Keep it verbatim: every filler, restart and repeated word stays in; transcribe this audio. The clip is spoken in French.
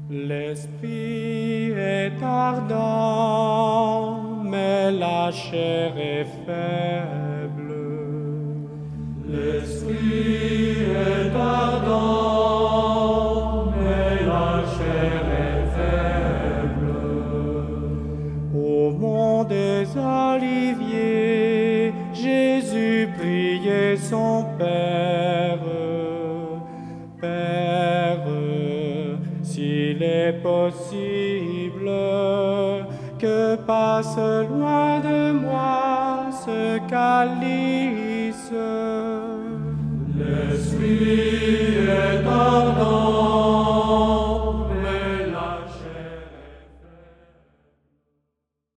L'esprit est ardent, mais la chair est faible. L'esprit est ardent, mais la chair est faible. Au mont des Oliviers, Jésus priait son Père. Père, s'il est possible, que passe loin de moi ce calice. L'esprit est ardent,